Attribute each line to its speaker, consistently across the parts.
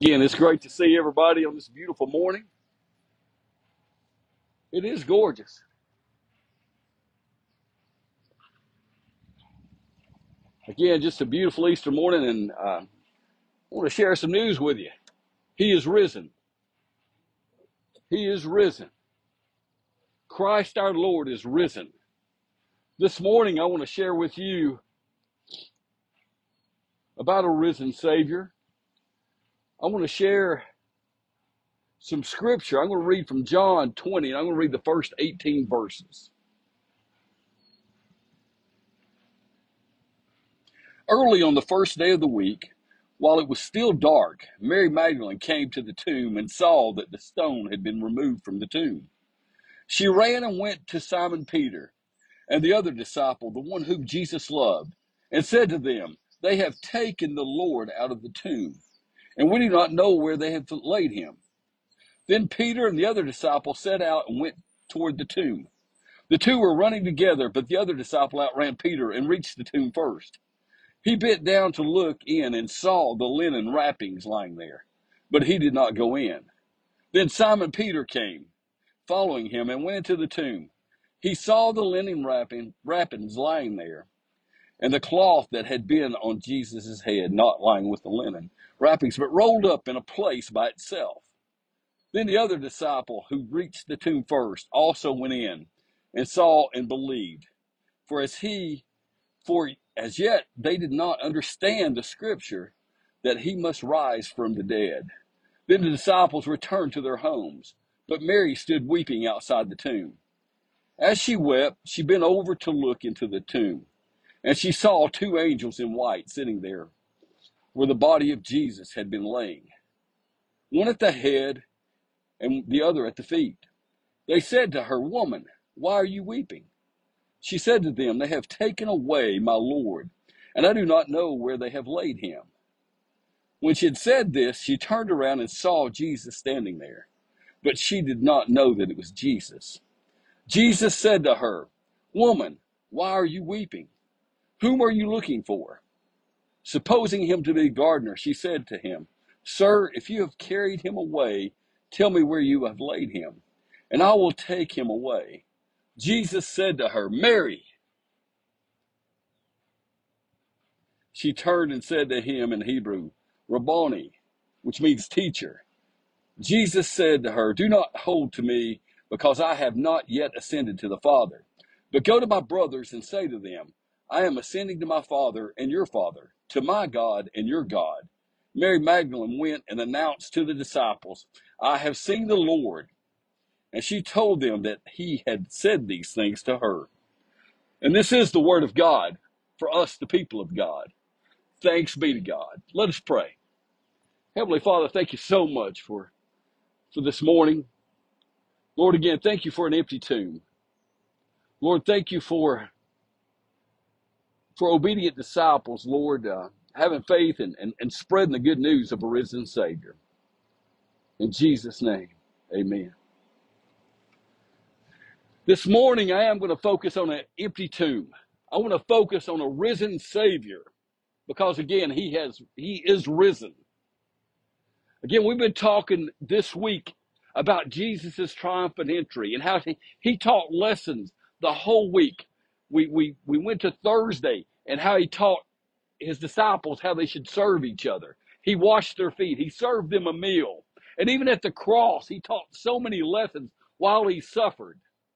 Speaker 1: Again, it's great to see everybody on this beautiful morning. It is gorgeous. Again, just a beautiful Easter morning, and I want to share some news with you. He is risen. He is risen. Christ our Lord is risen. This morning, I want to share with you about a risen Savior. I want to share some scripture. I'm going to read from John 20, and I'm going to read the first 18 verses. Early on the first day of the week, while it was still dark, Mary Magdalene came to the tomb and saw that the stone had been removed from the tomb. She ran and went to Simon Peter and the other disciple, the one whom Jesus loved, and said to them, "They have taken the Lord out of the tomb, and we do not know where they have laid him." Then Peter and the other disciple set out and went toward the tomb. The two were running together, but the other disciple outran Peter and reached the tomb first. He bent down to look in and saw the linen wrappings lying there, but he did not go in. Then Simon Peter came, following him, and went into the tomb. He saw the linen wrappings lying there, and the cloth that had been on Jesus' head, not lying with the linen wrappings, but rolled up in a place by itself. Then the other disciple, who reached the tomb first, also went in and saw and believed. For as yet they did not understand the scripture that he must rise from the dead. Then the disciples returned to their homes, but Mary stood weeping outside the tomb. As she wept, she bent over to look into the tomb, and she saw two angels in white sitting there, where the body of Jesus had been laying, one at the head and the other at the feet. They said to her, "Woman, why are you weeping?" She said to them, "They have taken away my Lord, and I do not know where they have laid him." When she had said this, she turned around and saw Jesus standing there, but she did not know that it was Jesus. Jesus said to her, "Woman, why are you weeping? Whom are you looking for?" Supposing him to be the gardener, she said to him, "Sir, if you have carried him away, tell me where you have laid him, and I will take him away." Jesus said to her, "Mary." She turned and said to him in Hebrew, "Rabboni," which means teacher. Jesus said to her, "Do not hold to me, because I have not yet ascended to the Father. But go to my brothers and say to them, I am ascending to my Father and your Father, to my God and your God." Mary Magdalene went and announced to the disciples, "I have seen the Lord." And she told them that he had said these things to her. And this is the word of God for us, the people of God. Thanks be to God. Let us pray. Heavenly Father, thank you so much for this morning. Lord, again, thank you for an empty tomb. Lord, thank you for obedient disciples, Lord, having faith and spreading the good news of a risen Savior. In Jesus' name, amen. This morning, I am going to focus on an empty tomb. I want to focus on a risen Savior because, again, he is risen. Again, we've been talking this week about Jesus' triumphant entry and how he taught lessons the whole week. We went to Thursday and how he taught his disciples how they should serve each other. He washed their feet. He served them a meal. And even at the cross, he taught so many lessons while he suffered.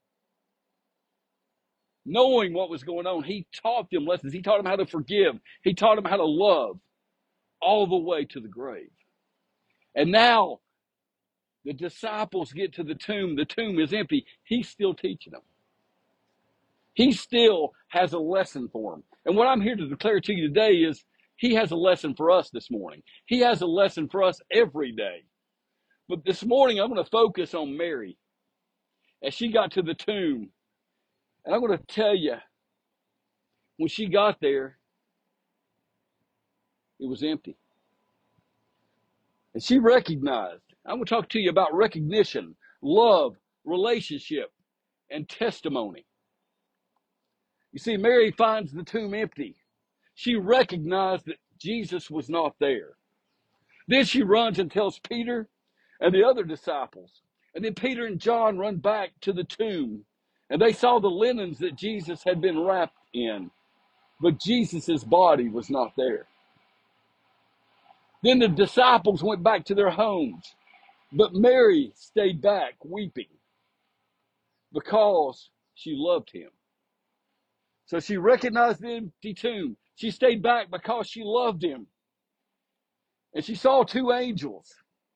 Speaker 1: Knowing what was going on, he taught them lessons. He taught them how to forgive. He taught them how to love all the way to the grave. And now the disciples get to the tomb. The tomb is empty. He's still teaching them. He still has a lesson for them. And what I'm here to declare to you today is he has a lesson for us this morning. He has a lesson for us every day. But this morning, I'm going to focus on Mary as she got to the tomb. And I'm going to tell you, when she got there, it was empty. And she recognized. I'm going to talk to you about recognition, love, relationship, and testimony. You see, Mary finds the tomb empty. She recognized that Jesus was not there. Then she runs and tells Peter and the other disciples. And then Peter and John run back to the tomb, and they saw the linens that Jesus had been wrapped in, but Jesus' body was not there. Then the disciples went back to their homes, but Mary stayed back weeping because she loved him. So she recognized the empty tomb. She stayed back because she loved him. And she saw two angels,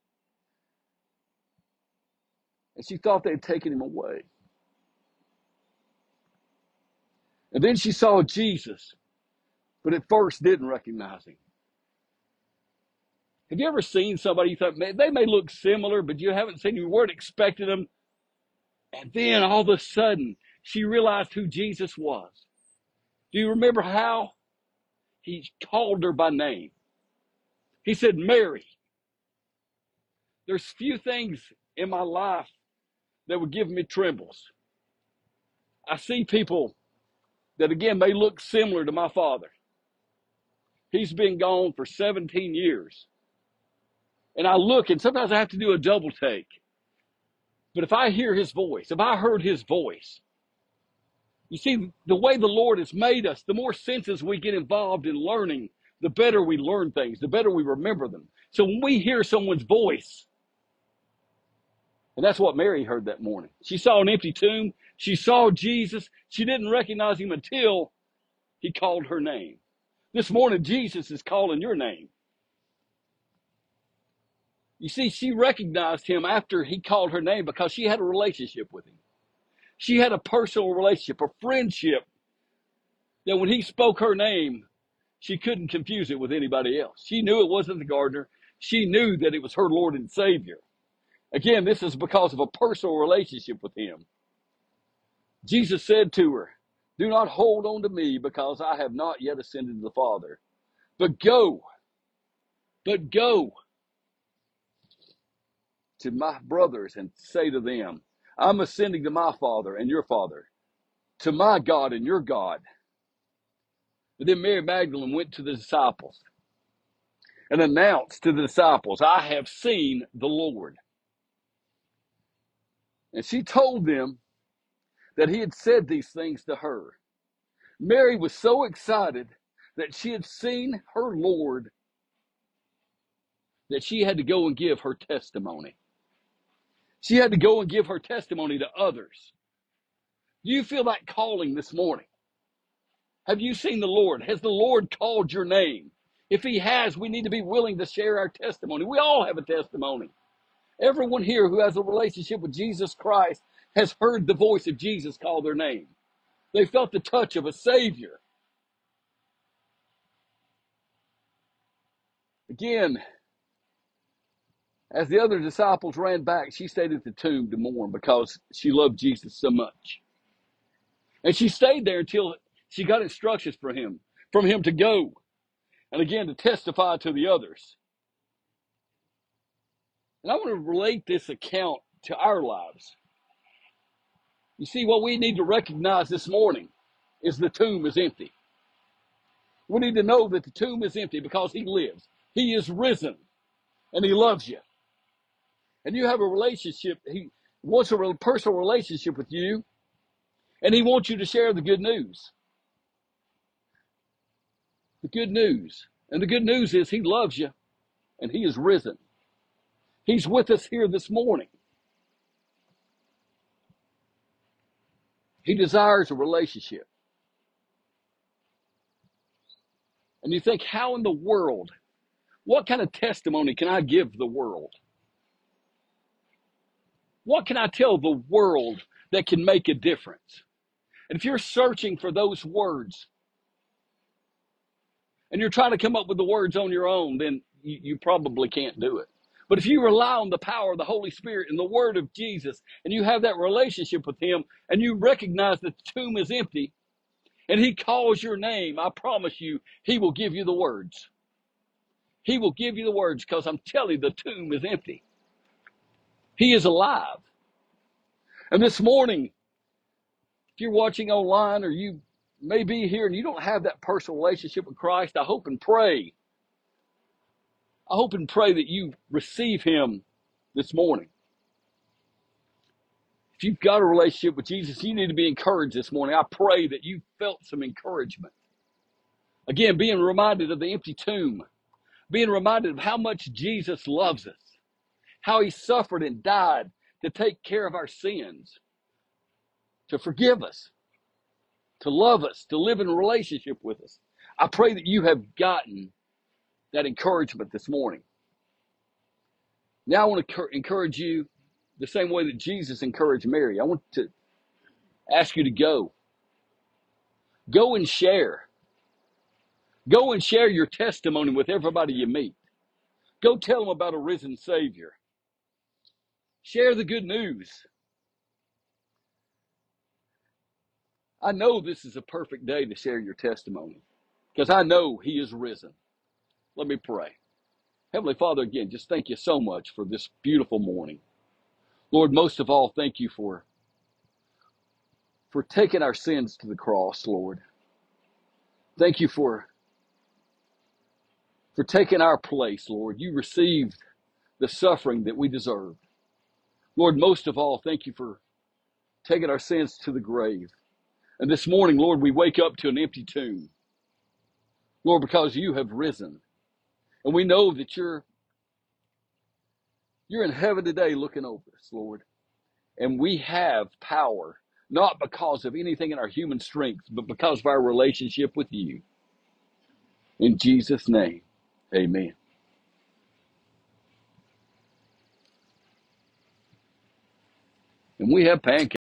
Speaker 1: and she thought they had taken him away. And then she saw Jesus, but at first didn't recognize him. Have you ever seen somebody you thought, man, they may look similar, but you haven't seen them, you weren't expecting them, and then all of a sudden she realized who Jesus was? Do you remember how he called her by name? He said, Mary. There's few things in my life that would give me trembles. I see people that, again, may look similar to my father. He's been gone for 17 years. And I look, and sometimes I have to do a double take. But if I hear his voice, if I heard his voice, you see, the way the Lord has made us, the more senses we get involved in learning, the better we learn things, the better we remember them. So when we hear someone's voice, and that's what Mary heard that morning. She saw an empty tomb. She saw Jesus. She didn't recognize him until he called her name. This morning, Jesus is calling your name. You see, she recognized him after he called her name because she had a relationship with him. She had a personal relationship, a friendship, that when he spoke her name, she couldn't confuse it with anybody else. She knew it wasn't the gardener. She knew that it was her Lord and Savior. Again, this is because of a personal relationship with him. Jesus said to her, do not hold on to me because I have not yet ascended to the Father. But go to my brothers and say to them, I'm ascending to my Father and your Father, to my God and your God. And then Mary Magdalene went to the disciples and announced to the disciples, I have seen the Lord. And she told them that he had said these things to her. Mary was so excited that she had seen her Lord that she had to go and give her testimony. She had to go and give her testimony to others. Do you feel that calling this morning? Have you seen the Lord? Has the Lord called your name? If he has, we need to be willing to share our testimony. We all have a testimony. Everyone here who has a relationship with Jesus Christ has heard the voice of Jesus call their name. They felt the touch of a Savior. Again, as the other disciples ran back, she stayed at the tomb to mourn because she loved Jesus so much. And she stayed there until she got instructions from him to go, and again to testify to the others. And I want to relate this account to our lives. You see, what we need to recognize this morning is the tomb is empty. We need to know that the tomb is empty because he lives. He is risen, and he loves you. And you have a relationship. He wants a personal relationship with you, and he wants you to share the good news. The good news. And the good news is he loves you, and he is risen. He's with us here this morning. He desires a relationship. And you think, how in the world, what kind of testimony can I give the world? What can I tell the world that can make a difference? And if you're searching for those words, and you're trying to come up with the words on your own, then you probably can't do it. But if you rely on the power of the Holy Spirit and the word of Jesus, and you have that relationship with him, and you recognize that the tomb is empty, and he calls your name, I promise you, he will give you the words. He will give you the words because I'm telling you, the tomb is empty. He is alive. And this morning, if you're watching online or you may be here and you don't have that personal relationship with Christ, I hope and pray I hope and pray that you receive him this morning. If you've got a relationship with Jesus, you need to be encouraged this morning. I pray that you felt some encouragement. Again, being reminded of the empty tomb, being reminded of how much Jesus loves us, how he suffered and died to take care of our sins, to forgive us, to love us, to live in a relationship with us. I pray that you have gotten that encouragement this morning. Now I want to encourage you the same way that Jesus encouraged Mary. I want to ask you to go. Go and share. Go and share your testimony with everybody you meet. Go tell them about a risen Savior. Share the good news. I know this is a perfect day to share your testimony because I know he is risen. Let me pray. Heavenly Father, again, just thank you so much for this beautiful morning. Lord, most of all, thank you for taking our sins to the cross, Lord. Thank you for taking our place, Lord. You received the suffering that we deserved. Lord, most of all, thank you for taking our sins to the grave. And this morning, Lord, we wake up to an empty tomb. Lord, because you have risen. And we know that you're in heaven today looking over us, Lord. And we have power, not because of anything in our human strength, but because of our relationship with you. In Jesus' name, amen. And we have pancakes.